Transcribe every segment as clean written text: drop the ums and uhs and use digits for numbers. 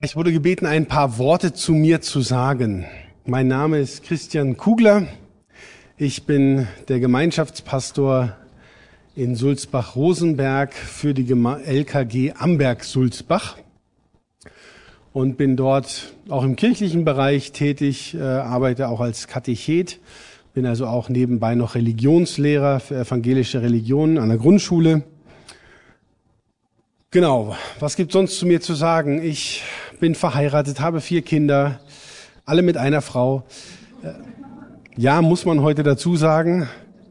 Ich wurde gebeten, ein paar Worte zu mir zu sagen. Mein Name ist Christian Kugler. Ich bin der Gemeinschaftspastor in Sulzbach-Rosenberg für die LKG Amberg-Sulzbach und bin dort auch im kirchlichen Bereich tätig, arbeite auch als Katechet, bin also auch nebenbei noch Religionslehrer für evangelische Religionen an der Grundschule. Genau, was gibt sonst zu mir zu sagen? Ich bin verheiratet, habe 4 Kinder, alle mit einer Frau. Ja, muss man heute dazu sagen.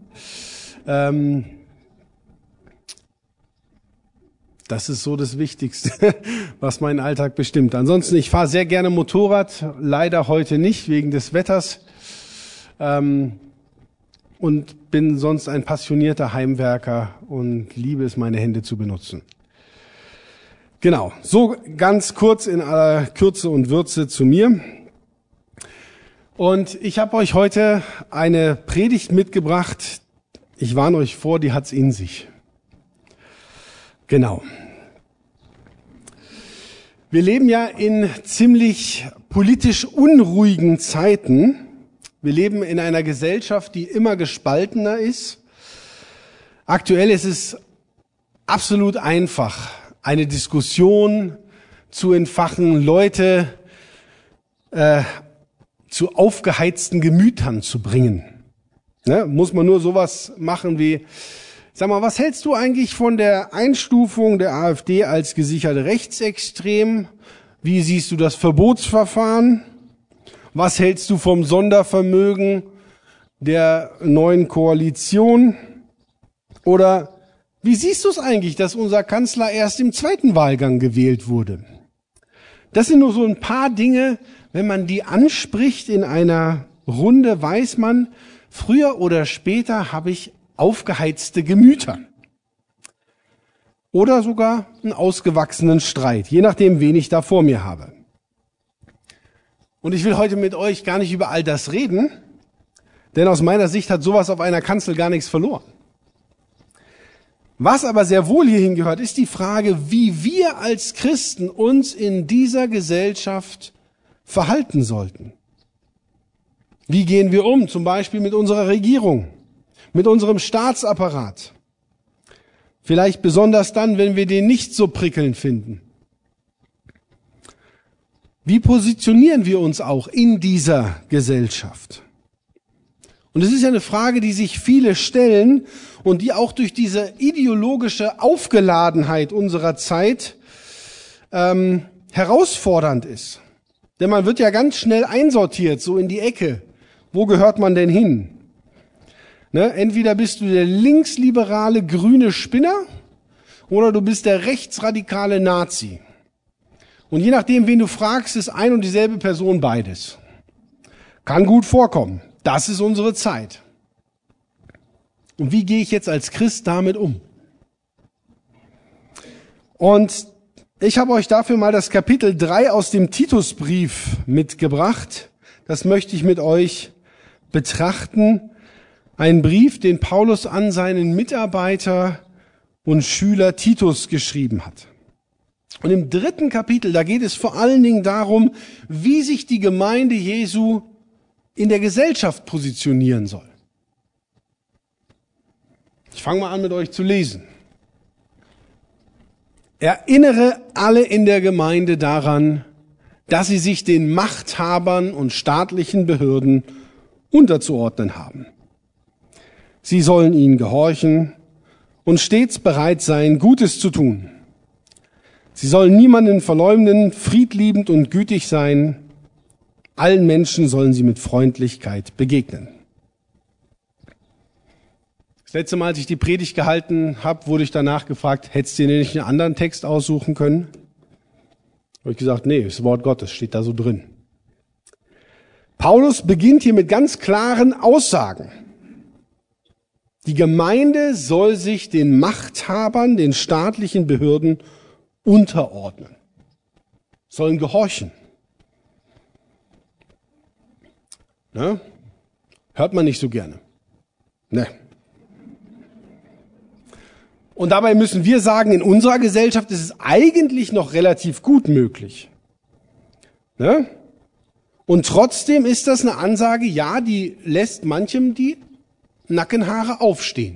Das ist so das Wichtigste, was meinen Alltag bestimmt. Ansonsten, ich fahre sehr gerne Motorrad, leider heute nicht, wegen des Wetters. Und bin sonst ein passionierter Heimwerker und liebe es, meine Hände zu benutzen. Genau, so ganz kurz in aller Kürze und Würze zu mir. Und ich habe euch heute eine Predigt mitgebracht. Ich warne euch vor, die hat's in sich. Genau. Wir leben ja in ziemlich politisch unruhigen Zeiten. Wir leben in einer Gesellschaft, die immer gespaltener ist. Aktuell ist es absolut einfach, eine Diskussion zu entfachen, Leute zu aufgeheizten Gemütern zu bringen. Ne? Muss man nur sowas machen wie, sag mal, was hältst du eigentlich von der Einstufung der AfD als gesichert rechtsextrem? Wie siehst du das Verbotsverfahren? Was hältst du vom Sondervermögen der neuen Koalition? Oder wie siehst du es eigentlich, dass unser Kanzler erst im 2. Wahlgang gewählt wurde? Das sind nur so ein paar Dinge, wenn man die anspricht in einer Runde, weiß man, früher oder später habe ich aufgeheizte Gemüter. Oder sogar einen ausgewachsenen Streit, je nachdem, wen ich da vor mir habe. Und ich will heute mit euch gar nicht über all das reden, denn aus meiner Sicht hat sowas auf einer Kanzel gar nichts verloren. Was aber sehr wohl hierhin gehört, ist die Frage, wie wir als Christen uns in dieser Gesellschaft verhalten sollten. Wie gehen wir um, zum Beispiel mit unserer Regierung, mit unserem Staatsapparat? Vielleicht besonders dann, wenn wir den nicht so prickelnd finden. Wie positionieren wir uns auch in dieser Gesellschaft? Und es ist ja eine Frage, die sich viele stellen und die auch durch diese ideologische Aufgeladenheit unserer Zeit herausfordernd ist. Denn man wird ja ganz schnell einsortiert, so in die Ecke. Wo gehört man denn hin? Ne? Entweder bist du der linksliberale grüne Spinner oder du bist der rechtsradikale Nazi. Und je nachdem, wen du fragst, ist ein und dieselbe Person beides. Kann gut vorkommen. Das ist unsere Zeit. Und wie gehe ich jetzt als Christ damit um? Und ich habe euch dafür mal das Kapitel 3 aus dem Titusbrief mitgebracht. Das möchte ich mit euch betrachten. Ein Brief, den Paulus an seinen Mitarbeiter und Schüler Titus geschrieben hat. Und im 3. Kapitel, da geht es vor allen Dingen darum, wie sich die Gemeinde Jesu in der Gesellschaft positionieren soll. Ich fange mal an, mit euch zu lesen. Erinnere alle in der Gemeinde daran, dass sie sich den Machthabern und staatlichen Behörden unterzuordnen haben. Sie sollen ihnen gehorchen und stets bereit sein, Gutes zu tun. Sie sollen niemanden verleumden, friedliebend und gütig sein. Allen Menschen sollen sie mit Freundlichkeit begegnen. Das letzte Mal, als ich die Predigt gehalten habe, wurde ich danach gefragt, hättest du dir nicht einen anderen Text aussuchen können? Habe ich gesagt, nee, das Wort Gottes steht da so drin. Paulus beginnt hier mit ganz klaren Aussagen. Die Gemeinde soll sich den Machthabern, den staatlichen Behörden unterordnen, sollen gehorchen. Ne? Hört man nicht so gerne. Ne. Und dabei müssen wir sagen, in unserer Gesellschaft ist es eigentlich noch relativ gut möglich. Ne? Und trotzdem ist das eine Ansage, ja, die lässt manchem die Nackenhaare aufstehen.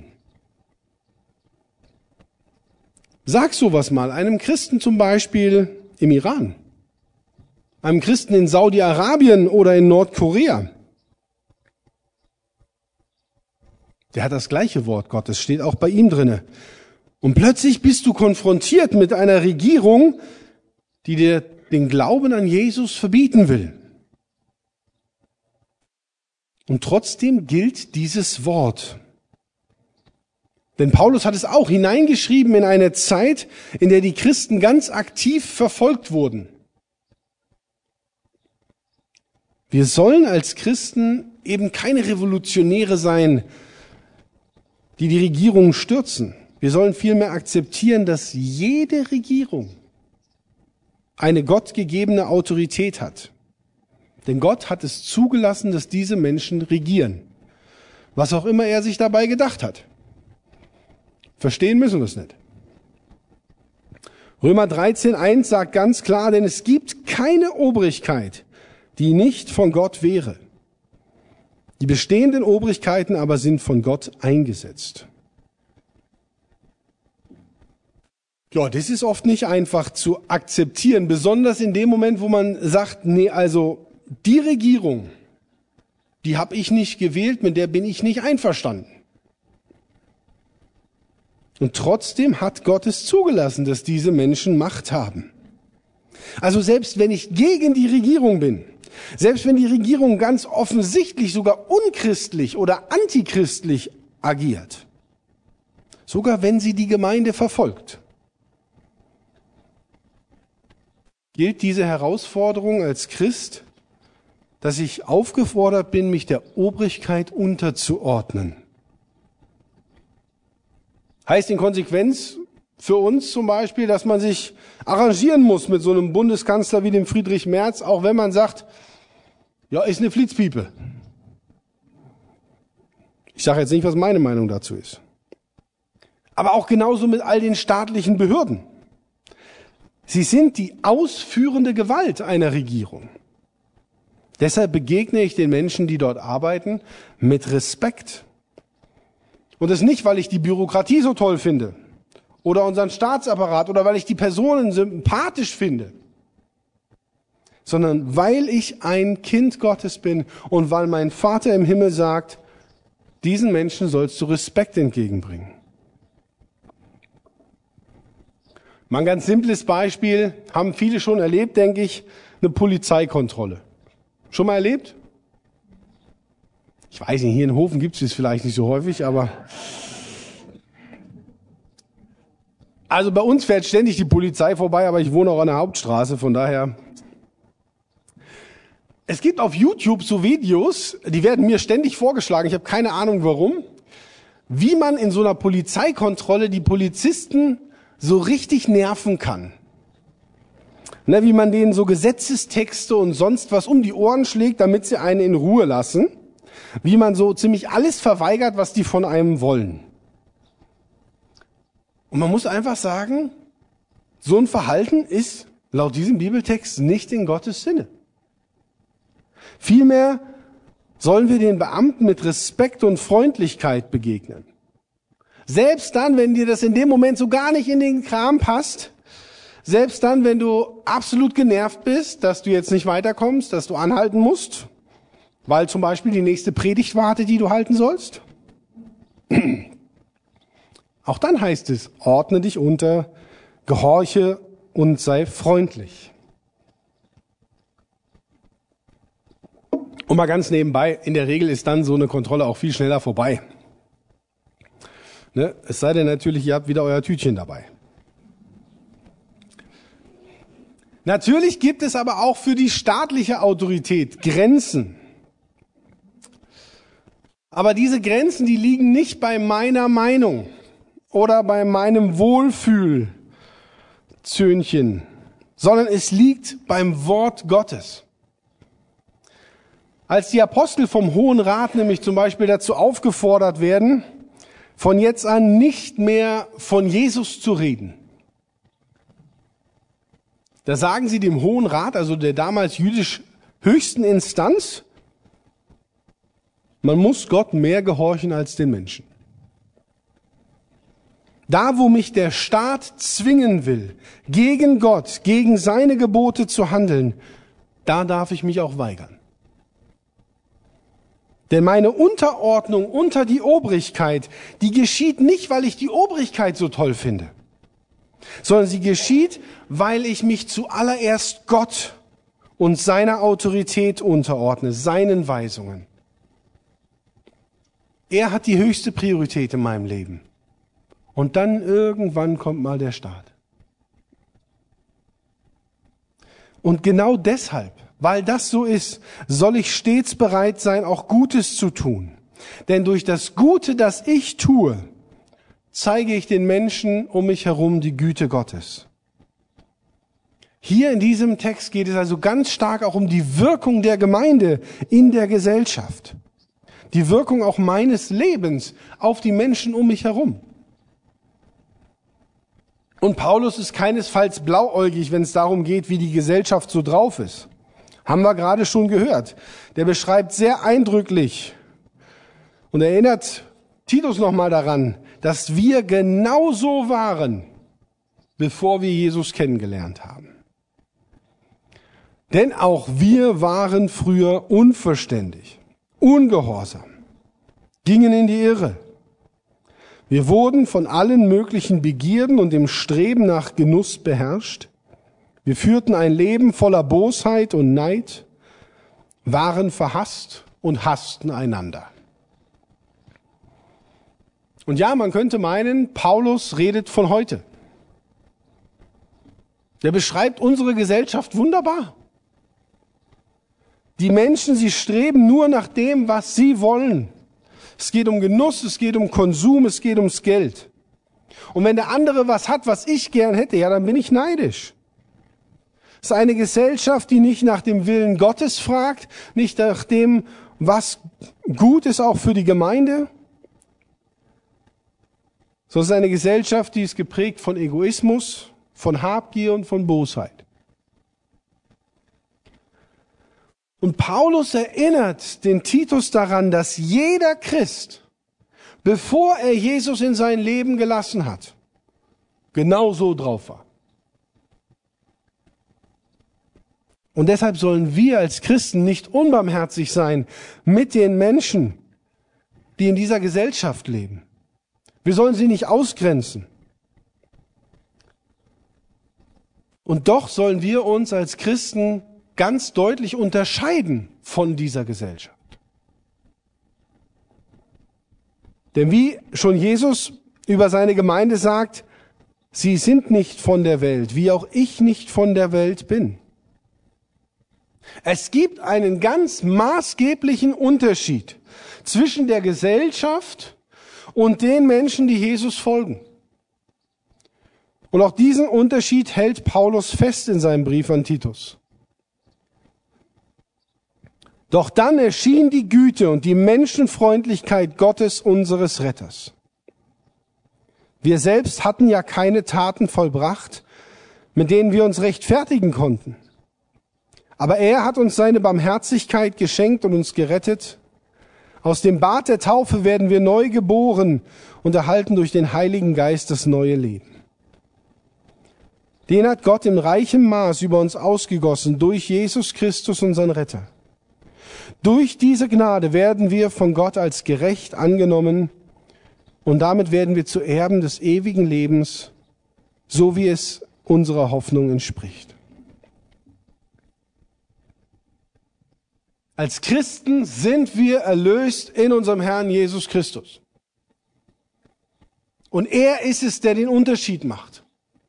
Sag sowas mal einem Christen zum Beispiel im Iran, einem Christen in Saudi-Arabien oder in Nordkorea. Der hat das gleiche Wort Gottes, steht auch bei ihm drinne. Und plötzlich bist du konfrontiert mit einer Regierung, die dir den Glauben an Jesus verbieten will. Und trotzdem gilt dieses Wort. Denn Paulus hat es auch hineingeschrieben in eine Zeit, in der die Christen ganz aktiv verfolgt wurden. Wir sollen als Christen eben keine Revolutionäre sein, die die Regierung stürzen. Wir sollen vielmehr akzeptieren, dass jede Regierung eine gottgegebene Autorität hat. Denn Gott hat es zugelassen, dass diese Menschen regieren. Was auch immer er sich dabei gedacht hat. Verstehen müssen wir es nicht. Römer 13,1 sagt ganz klar, denn es gibt keine Obrigkeit, die nicht von Gott wäre. Die bestehenden Obrigkeiten aber sind von Gott eingesetzt. Ja, das ist oft nicht einfach zu akzeptieren, besonders in dem Moment, wo man sagt, nee, also die Regierung, die habe ich nicht gewählt, mit der bin ich nicht einverstanden. Und trotzdem hat Gott es zugelassen, dass diese Menschen Macht haben. Also selbst wenn ich gegen die Regierung bin, selbst wenn die Regierung ganz offensichtlich sogar unchristlich oder antichristlich agiert, sogar wenn sie die Gemeinde verfolgt, gilt diese Herausforderung als Christ, dass ich aufgefordert bin, mich der Obrigkeit unterzuordnen. Heißt in Konsequenz für uns zum Beispiel, dass man sich arrangieren muss mit so einem Bundeskanzler wie dem Friedrich Merz, auch wenn man sagt, ja, ist eine Flitzpiepe. Ich sage jetzt nicht, was meine Meinung dazu ist. Aber auch genauso mit all den staatlichen Behörden. Sie sind die ausführende Gewalt einer Regierung. Deshalb begegne ich den Menschen, die dort arbeiten, mit Respekt. Und das nicht, weil ich die Bürokratie so toll finde oder unseren Staatsapparat oder weil ich die Personen sympathisch finde, sondern weil ich ein Kind Gottes bin und weil mein Vater im Himmel sagt, diesen Menschen sollst du Respekt entgegenbringen. Mal ein ganz simples Beispiel, haben viele schon erlebt, denke ich, eine Polizeikontrolle. Schon mal erlebt? Ich weiß nicht, hier in Hofen gibt es das vielleicht nicht so häufig, aber also bei uns fährt ständig die Polizei vorbei, aber ich wohne auch an der Hauptstraße, von daher. Es gibt auf YouTube so Videos, die werden mir ständig vorgeschlagen, ich habe keine Ahnung warum, wie man in so einer Polizeikontrolle die Polizisten so richtig nerven kann. Ne, wie man denen so Gesetzestexte und sonst was um die Ohren schlägt, damit sie einen in Ruhe lassen. Wie man so ziemlich alles verweigert, was die von einem wollen. Und man muss einfach sagen, so ein Verhalten ist laut diesem Bibeltext nicht in Gottes Sinne. Vielmehr sollen wir den Beamten mit Respekt und Freundlichkeit begegnen. Selbst dann, wenn dir das in dem Moment so gar nicht in den Kram passt, selbst dann, wenn du absolut genervt bist, dass du jetzt nicht weiterkommst, dass du anhalten musst, weil zum Beispiel die nächste Predigt wartet, die du halten sollst. Auch dann heißt es, ordne dich unter, gehorche und sei freundlich. Und mal ganz nebenbei, in der Regel ist dann so eine Kontrolle auch viel schneller vorbei. Ne? Es sei denn natürlich, ihr habt wieder euer Tütchen dabei. Natürlich gibt es aber auch für die staatliche Autorität Grenzen. Aber diese Grenzen, die liegen nicht bei meiner Meinung oder bei meinem Wohlfühlzöhnchen, sondern es liegt beim Wort Gottes. Als die Apostel vom Hohen Rat nämlich zum Beispiel dazu aufgefordert werden, von jetzt an nicht mehr von Jesus zu reden, Da sagen sie dem Hohen Rat, also der damals jüdisch höchsten Instanz, man muss Gott mehr gehorchen als den Menschen. Da, wo mich der Staat zwingen will, gegen Gott, gegen seine Gebote zu handeln, da darf ich mich auch weigern. Denn meine Unterordnung unter die Obrigkeit, die geschieht nicht, weil ich die Obrigkeit so toll finde, sondern sie geschieht, weil ich mich zuallererst Gott und seiner Autorität unterordne, seinen Weisungen. Er hat die höchste Priorität in meinem Leben. Und dann irgendwann kommt mal der Staat. Und genau deshalb, weil das so ist, soll ich stets bereit sein, auch Gutes zu tun. Denn durch das Gute, das ich tue, zeige ich den Menschen um mich herum die Güte Gottes. Hier in diesem Text geht es also ganz stark auch um die Wirkung der Gemeinde in der Gesellschaft. Die Wirkung auch meines Lebens auf die Menschen um mich herum. Und Paulus ist keinesfalls blauäugig, wenn es darum geht, wie die Gesellschaft so drauf ist. Haben wir gerade schon gehört. Der beschreibt sehr eindrücklich und erinnert Titus nochmal daran, dass wir genauso waren, bevor wir Jesus kennengelernt haben. Denn auch wir waren früher unverständig, ungehorsam, gingen in die Irre. Wir wurden von allen möglichen Begierden und dem Streben nach Genuss beherrscht. Wir führten ein Leben voller Bosheit und Neid, waren verhasst und hassten einander. Und ja, man könnte meinen, Paulus redet von heute. Der beschreibt unsere Gesellschaft wunderbar. Die Menschen, sie streben nur nach dem, was sie wollen. Es geht um Genuss, es geht um Konsum, es geht ums Geld. Und wenn der andere was hat, was ich gern hätte, ja, dann bin ich neidisch. Es ist eine Gesellschaft, die nicht nach dem Willen Gottes fragt, nicht nach dem, was gut ist auch für die Gemeinde, sondern es ist eine Gesellschaft, die ist geprägt von Egoismus, von Habgier und von Bosheit. Und Paulus erinnert den Titus daran, dass jeder Christ, bevor er Jesus in sein Leben gelassen hat, genau so drauf war. Und deshalb sollen wir als Christen nicht unbarmherzig sein mit den Menschen, die in dieser Gesellschaft leben. Wir sollen sie nicht ausgrenzen. Und doch sollen wir uns als Christen ganz deutlich unterscheiden von dieser Gesellschaft. Denn wie schon Jesus über seine Gemeinde sagt, sie sind nicht von der Welt, wie auch ich nicht von der Welt bin. Es gibt einen ganz maßgeblichen Unterschied zwischen der Gesellschaft und den Menschen, die Jesus folgen. Und auch diesen Unterschied hält Paulus fest in seinem Brief an Titus. Doch dann erschien die Güte und die Menschenfreundlichkeit Gottes, unseres Retters. Wir selbst hatten ja keine Taten vollbracht, mit denen wir uns rechtfertigen konnten. Aber er hat uns seine Barmherzigkeit geschenkt und uns gerettet. Aus dem Bad der Taufe werden wir neu geboren und erhalten durch den Heiligen Geist das neue Leben. Den hat Gott in reichem Maß über uns ausgegossen durch Jesus Christus, unseren Retter. Durch diese Gnade werden wir von Gott als gerecht angenommen und damit werden wir zu Erben des ewigen Lebens, so wie es unserer Hoffnung entspricht. Als Christen sind wir erlöst in unserem Herrn Jesus Christus. Und er ist es, der den Unterschied macht.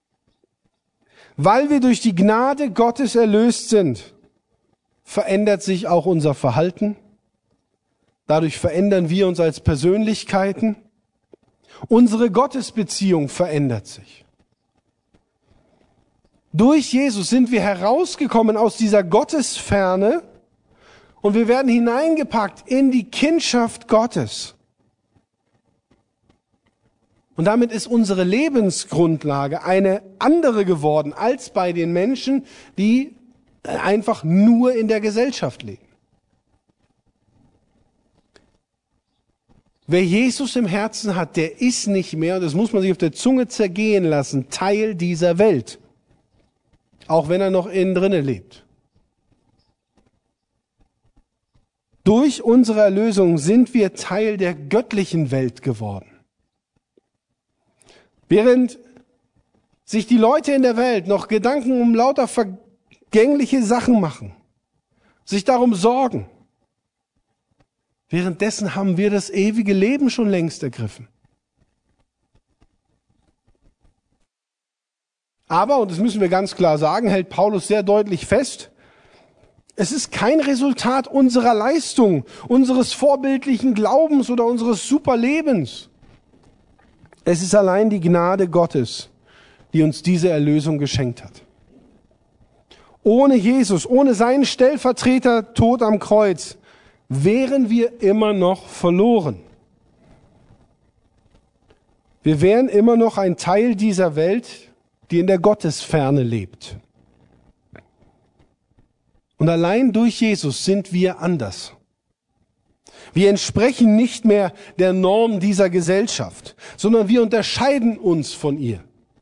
Weil wir durch die Gnade Gottes erlöst sind, verändert sich auch unser Verhalten. Dadurch verändern wir uns als Persönlichkeiten. Unsere Gottesbeziehung verändert sich. Durch Jesus sind wir herausgekommen aus dieser Gottesferne und wir werden hineingepackt in die Kindschaft Gottes. Und damit ist unsere Lebensgrundlage eine andere geworden als bei den Menschen, die einfach nur in der Gesellschaft leben. Wer Jesus im Herzen hat, der ist nicht mehr, und das muss man sich auf der Zunge zergehen lassen, Teil dieser Welt. Auch wenn er noch innen drinnen lebt. Durch unsere Erlösung sind wir Teil der göttlichen Welt geworden. Während sich die Leute in der Welt noch Gedanken um lauter vergängliche Sachen machen, sich darum sorgen, währenddessen haben wir das ewige Leben schon längst ergriffen. Aber, und das müssen wir ganz klar sagen, hält Paulus sehr deutlich fest, es ist kein Resultat unserer Leistung, unseres vorbildlichen Glaubens oder unseres Superlebens. Es ist allein die Gnade Gottes, die uns diese Erlösung geschenkt hat. Ohne Jesus, ohne seinen Stellvertreter-Tod am Kreuz, wären wir immer noch verloren. Wir wären immer noch ein Teil dieser Welt, die in der Gottesferne lebt. Und allein durch Jesus sind wir anders. Wir entsprechen nicht mehr der Norm dieser Gesellschaft, sondern wir unterscheiden uns von ihr.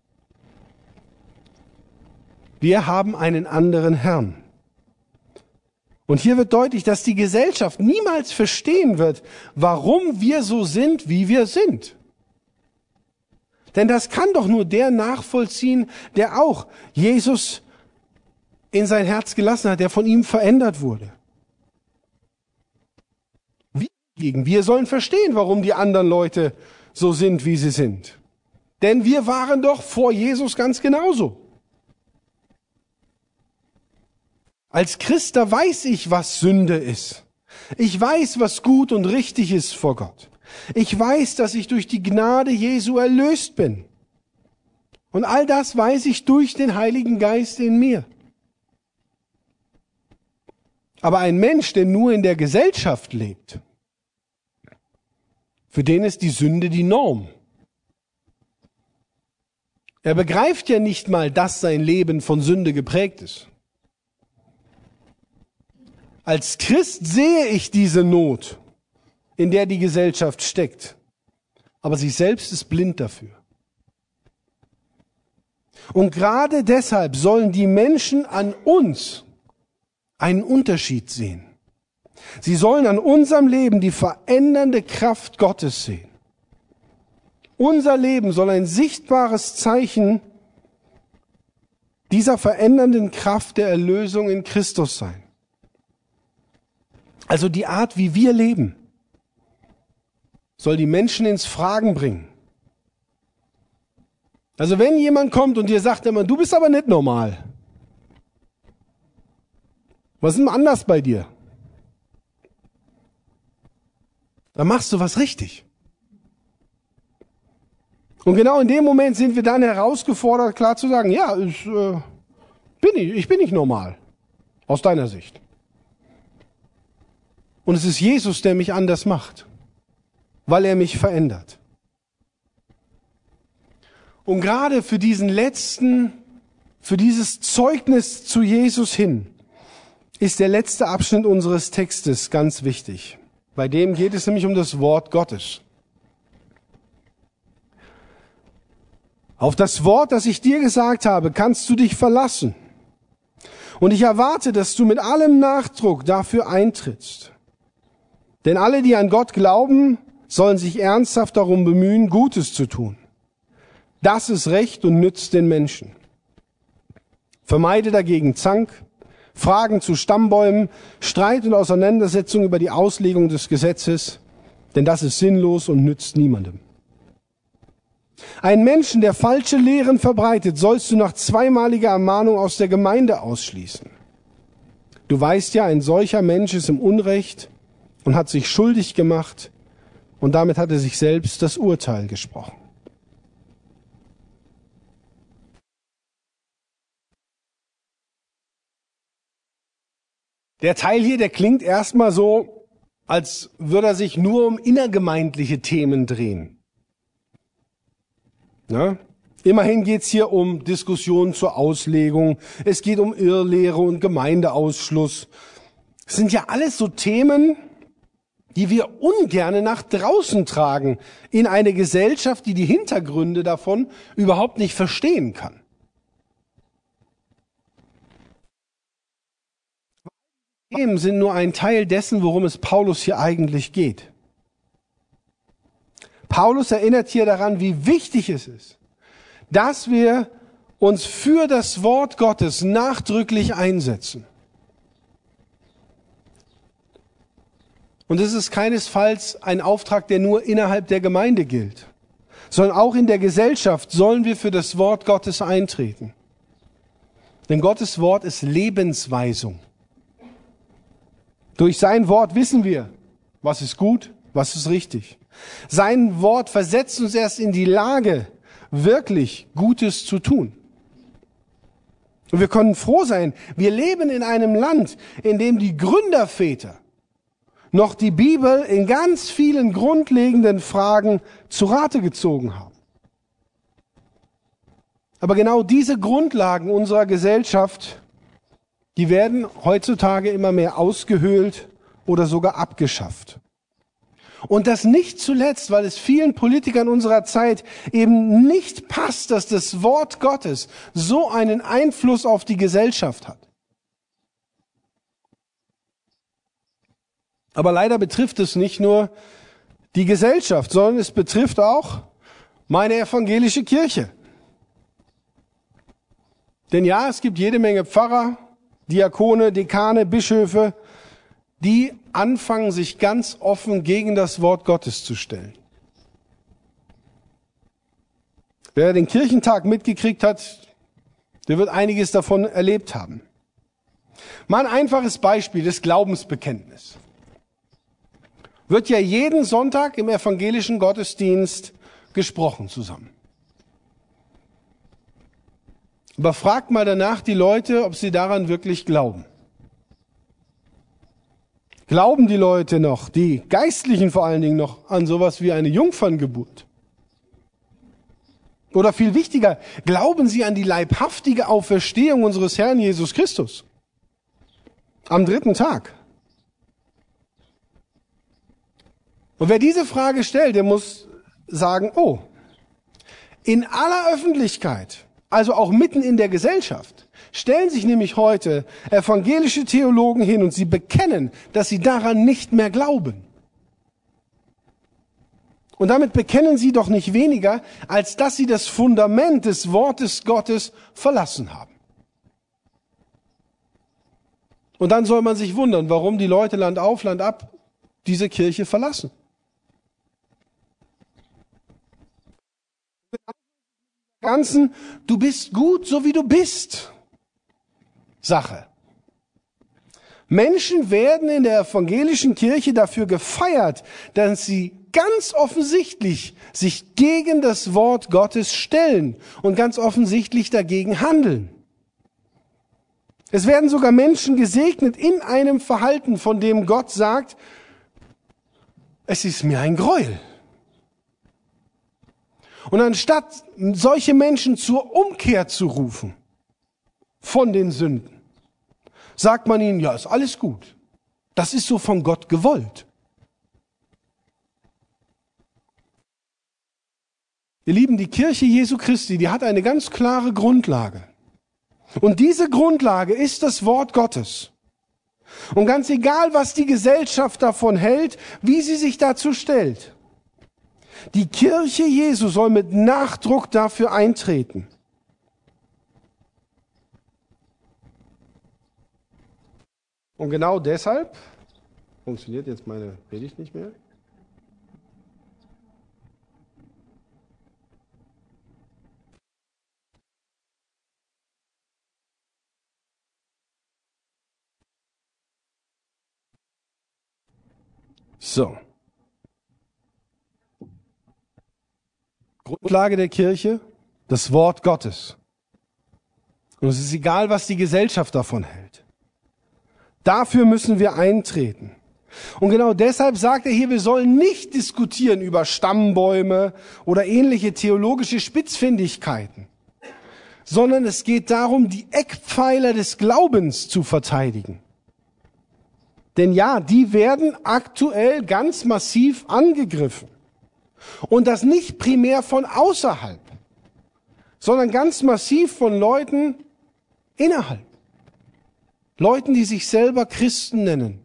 Wir haben einen anderen Herrn. Und hier wird deutlich, dass die Gesellschaft niemals verstehen wird, warum wir so sind, wie wir sind. Denn das kann doch nur der nachvollziehen, der auch Jesus in sein Herz gelassen hat, der von ihm verändert wurde. Wir sollen verstehen, warum die anderen Leute so sind, wie sie sind. Denn wir waren doch vor Jesus ganz genauso. Als Christ, da weiß ich, was Sünde ist. Ich weiß, was gut und richtig ist vor Gott. Ich weiß, dass ich durch die Gnade Jesu erlöst bin. Und all das weiß ich durch den Heiligen Geist in mir. Aber ein Mensch, der nur in der Gesellschaft lebt, für den ist die Sünde die Norm. Er begreift ja nicht mal, dass sein Leben von Sünde geprägt ist. Als Christ sehe ich diese Not, in der die Gesellschaft steckt. Aber sie selbst ist blind dafür. Und gerade deshalb sollen die Menschen an uns einen Unterschied sehen. Sie sollen an unserem Leben die verändernde Kraft Gottes sehen. Unser Leben soll ein sichtbares Zeichen dieser verändernden Kraft der Erlösung in Christus sein. Also die Art, wie wir leben, soll die Menschen ins Fragen bringen. Also wenn jemand kommt und dir sagt immer, du bist aber nicht normal. Was ist denn anders bei dir? Dann machst du was richtig. Und genau in dem Moment sind wir dann herausgefordert, klar zu sagen, ja, ich bin nicht normal, aus deiner Sicht. Und es ist Jesus, der mich anders macht, weil er mich verändert. Und gerade für dieses Zeugnis zu Jesus hin, ist der letzte Abschnitt unseres Textes ganz wichtig. Bei dem geht es nämlich um das Wort Gottes. Auf das Wort, das ich dir gesagt habe, kannst du dich verlassen. Und ich erwarte, dass du mit allem Nachdruck dafür eintrittst. Denn alle, die an Gott glauben, sollen sich ernsthaft darum bemühen, Gutes zu tun. Das ist Recht und nützt den Menschen. Vermeide dagegen Zank, Fragen zu Stammbäumen, Streit und Auseinandersetzung über die Auslegung des Gesetzes, denn das ist sinnlos und nützt niemandem. Einen Menschen, der falsche Lehren verbreitet, sollst du nach zweimaliger Ermahnung aus der Gemeinde ausschließen. Du weißt ja, ein solcher Mensch ist im Unrecht und hat sich schuldig gemacht und damit hat er sich selbst das Urteil gesprochen. Der Teil hier, der klingt erstmal so, als würde er sich nur um innergemeindliche Themen drehen. Ja? Immerhin geht's hier um Diskussionen zur Auslegung. Es geht um Irrlehre und Gemeindeausschluss. Das sind ja alles so Themen, die wir ungerne nach draußen tragen, in eine Gesellschaft, die die Hintergründe davon überhaupt nicht verstehen kann. Themen sind nur ein Teil dessen, worum es Paulus hier eigentlich geht. Paulus erinnert hier daran, wie wichtig es ist, dass wir uns für das Wort Gottes nachdrücklich einsetzen. Und es ist keinesfalls ein Auftrag, der nur innerhalb der Gemeinde gilt, sondern auch in der Gesellschaft sollen wir für das Wort Gottes eintreten. Denn Gottes Wort ist Lebensweisung. Durch sein Wort wissen wir, was ist gut, was ist richtig. Sein Wort versetzt uns erst in die Lage, wirklich Gutes zu tun. Und wir können froh sein, wir leben in einem Land, in dem die Gründerväter noch die Bibel in ganz vielen grundlegenden Fragen zu Rate gezogen haben. Aber genau diese Grundlagen unserer Gesellschaft, die werden heutzutage immer mehr ausgehöhlt oder sogar abgeschafft. Und das nicht zuletzt, weil es vielen Politikern unserer Zeit eben nicht passt, dass das Wort Gottes so einen Einfluss auf die Gesellschaft hat. Aber leider betrifft es nicht nur die Gesellschaft, sondern es betrifft auch meine evangelische Kirche. Denn ja, es gibt jede Menge Pfarrer, Diakone, Dekane, Bischöfe, die anfangen, sich ganz offen gegen das Wort Gottes zu stellen. Wer den Kirchentag mitgekriegt hat, der wird einiges davon erlebt haben. Mal ein einfaches Beispiel, das Glaubensbekenntnis. Wird ja jeden Sonntag im evangelischen Gottesdienst gesprochen zusammen. Aber fragt mal danach die Leute, ob sie daran wirklich glauben. Glauben die Leute noch, die Geistlichen vor allen Dingen noch, an sowas wie eine Jungferngeburt? Oder viel wichtiger, glauben sie an die leibhaftige Auferstehung unseres Herrn Jesus Christus am 3. Tag? Und wer diese Frage stellt, der muss sagen, oh, in aller Öffentlichkeit, also auch mitten in der Gesellschaft, stellen sich nämlich heute evangelische Theologen hin und sie bekennen, dass sie daran nicht mehr glauben. Und damit bekennen sie doch nicht weniger, als dass sie das Fundament des Wortes Gottes verlassen haben. Und dann soll man sich wundern, warum die Leute Land auf, Land ab diese Kirche verlassen. Ganzen, du bist gut, so wie du bist, Sache. Menschen werden in der evangelischen Kirche dafür gefeiert, dass sie ganz offensichtlich sich gegen das Wort Gottes stellen und ganz offensichtlich dagegen handeln. Es werden sogar Menschen gesegnet in einem Verhalten, von dem Gott sagt, es ist mir ein Gräuel. Und anstatt solche Menschen zur Umkehr zu rufen von den Sünden, sagt man ihnen, ja, ist alles gut. Das ist so von Gott gewollt. Ihr Lieben, die Kirche Jesu Christi, die hat eine ganz klare Grundlage. Und diese Grundlage ist das Wort Gottes. Und ganz egal, was die Gesellschaft davon hält, wie sie sich dazu stellt, die Kirche Jesu soll mit Nachdruck dafür eintreten. Und genau deshalb funktioniert jetzt meine Predigt nicht mehr. So. Grundlage der Kirche, das Wort Gottes. Und es ist egal, was die Gesellschaft davon hält. Dafür müssen wir eintreten. Und genau deshalb sagt er hier, wir sollen nicht diskutieren über Stammbäume oder ähnliche theologische Spitzfindigkeiten, sondern es geht darum, die Eckpfeiler des Glaubens zu verteidigen. Denn ja, die werden aktuell ganz massiv angegriffen. Und das nicht primär von außerhalb, sondern ganz massiv von Leuten innerhalb. Leuten, die sich selber Christen nennen.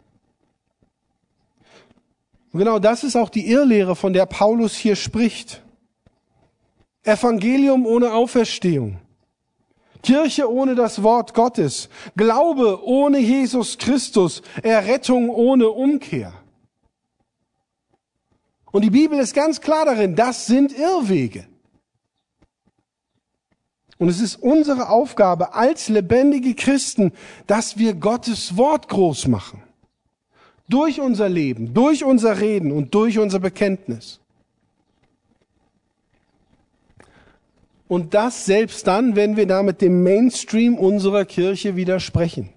Und genau das ist auch die Irrlehre, von der Paulus hier spricht. Evangelium ohne Auferstehung. Kirche ohne das Wort Gottes. Glaube ohne Jesus Christus. Errettung ohne Umkehr. Und die Bibel ist ganz klar darin, das sind Irrwege. Und es ist unsere Aufgabe als lebendige Christen, dass wir Gottes Wort groß machen. Durch unser Leben, durch unser Reden und durch unser Bekenntnis. Und das selbst dann, wenn wir damit dem Mainstream unserer Kirche widersprechen.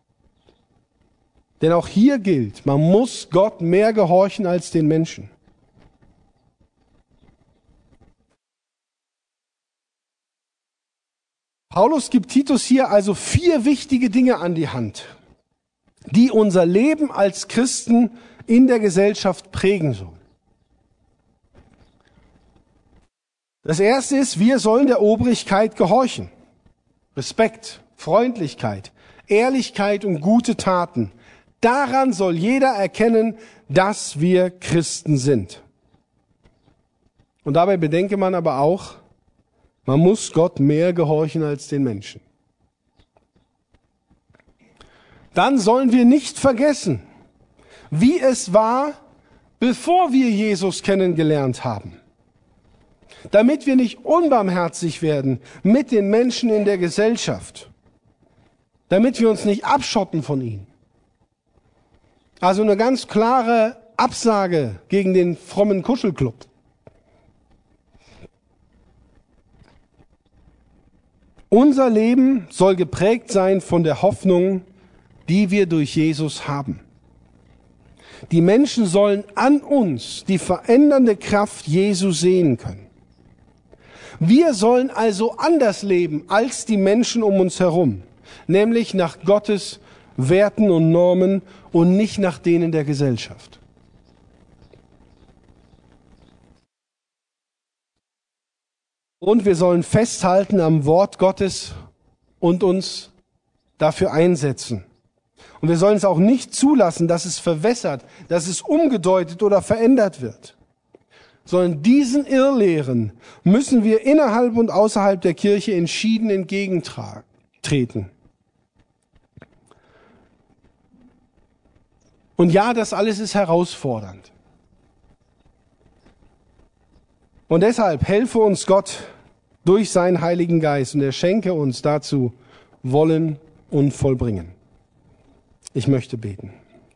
Denn auch hier gilt, man muss Gott mehr gehorchen als den Menschen. Paulus gibt Titus hier also 4 wichtige Dinge an die Hand, die unser Leben als Christen in der Gesellschaft prägen sollen. Das erste ist, wir sollen der Obrigkeit gehorchen. Respekt, Freundlichkeit, Ehrlichkeit und gute Taten. Daran soll jeder erkennen, dass wir Christen sind. Und dabei bedenke man aber auch, man muss Gott mehr gehorchen als den Menschen. Dann sollen wir nicht vergessen, wie es war, bevor wir Jesus kennengelernt haben. Damit wir nicht unbarmherzig werden mit den Menschen in der Gesellschaft. Damit wir uns nicht abschotten von ihnen. Also eine ganz klare Absage gegen den frommen Kuschelclub. Unser Leben soll geprägt sein von der Hoffnung, die wir durch Jesus haben. Die Menschen sollen an uns die verändernde Kraft Jesu sehen können. Wir sollen also anders leben als die Menschen um uns herum, nämlich nach Gottes Werten und Normen und nicht nach denen der Gesellschaft. Und wir sollen festhalten am Wort Gottes und uns dafür einsetzen. Und wir sollen es auch nicht zulassen, dass es verwässert, dass es umgedeutet oder verändert wird. Sondern diesen Irrlehren müssen wir innerhalb und außerhalb der Kirche entschieden entgegentreten. Und ja, das alles ist herausfordernd. Und deshalb helfe uns Gott durch seinen Heiligen Geist und er schenke uns dazu Wollen und Vollbringen. Ich möchte beten.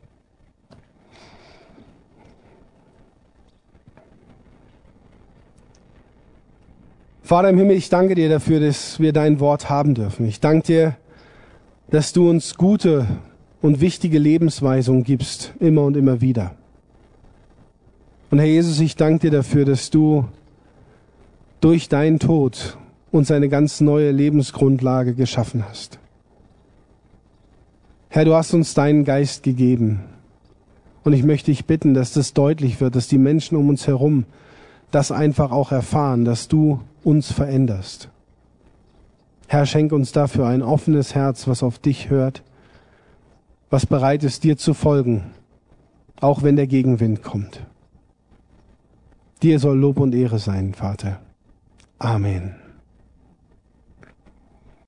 Vater im Himmel, ich danke dir dafür, dass wir dein Wort haben dürfen. Ich danke dir, dass du uns gute und wichtige Lebensweisungen gibst, immer und immer wieder. Und Herr Jesus, ich danke dir dafür, dass du durch deinen Tod uns eine ganz neue Lebensgrundlage geschaffen hast. Herr, du hast uns deinen Geist gegeben. Und ich möchte dich bitten, dass das deutlich wird, dass die Menschen um uns herum das einfach auch erfahren, dass du uns veränderst. Herr, schenk uns dafür ein offenes Herz, was auf dich hört, was bereit ist, dir zu folgen, auch wenn der Gegenwind kommt. Dir soll Lob und Ehre sein, Vater. Amen.